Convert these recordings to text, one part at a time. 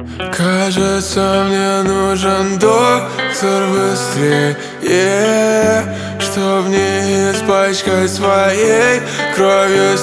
Кажется, мне нужен доктор быстрее, чтоб не испачкать своей кровью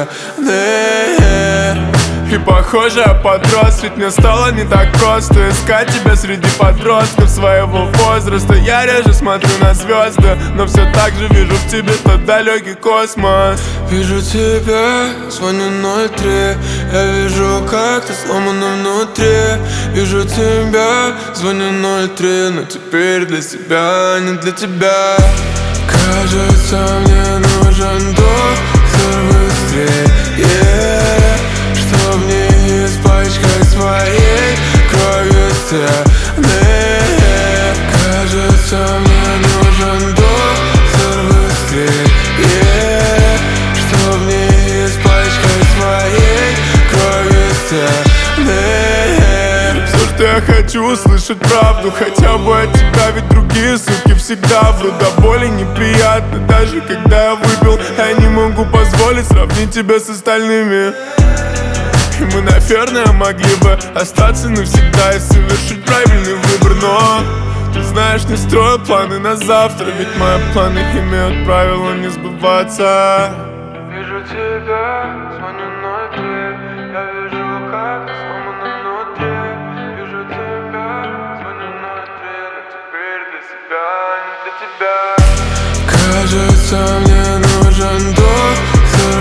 стены. И похоже, я подрос, ведь мне стало не так просто искать тебя среди подростков своего возраста. Я реже смотрю на звезды, но все так же вижу в тебе тот далекий космос. Вижу тебя, звоню 03. Я вижу, как ты сломана внутри. Вижу тебя, звоню 03. Но теперь для себя, не для тебя. Кажется, мне нужен доктор быстрее, чтоб не испачкать своей кровью стены. Кажется, мне нужен доктор быстрее, чтоб не испачкать своей кровью стены. Все, что я хочу, услышать правду хотя бы от тебя, ведь другие суки всегда врут. До боли неприятно, даже когда я выпил. Я не могу позволить сравнить тебя с остальными. И мы, наверное, могли бы остаться навсегда и совершить правильный выбор. Но, ты знаешь, не строю планы на завтра, ведь мои планы имеют правило не сбываться. Вижу тебя, звоню 03. Я вижу, как ты сломана внутри. Вижу тебя, звоню 03. Но теперь для себя, не для тебя. Кажется, мне нужен доктор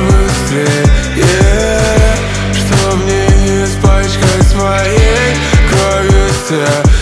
быстрее, чтоб не испачкать своей кровью стены.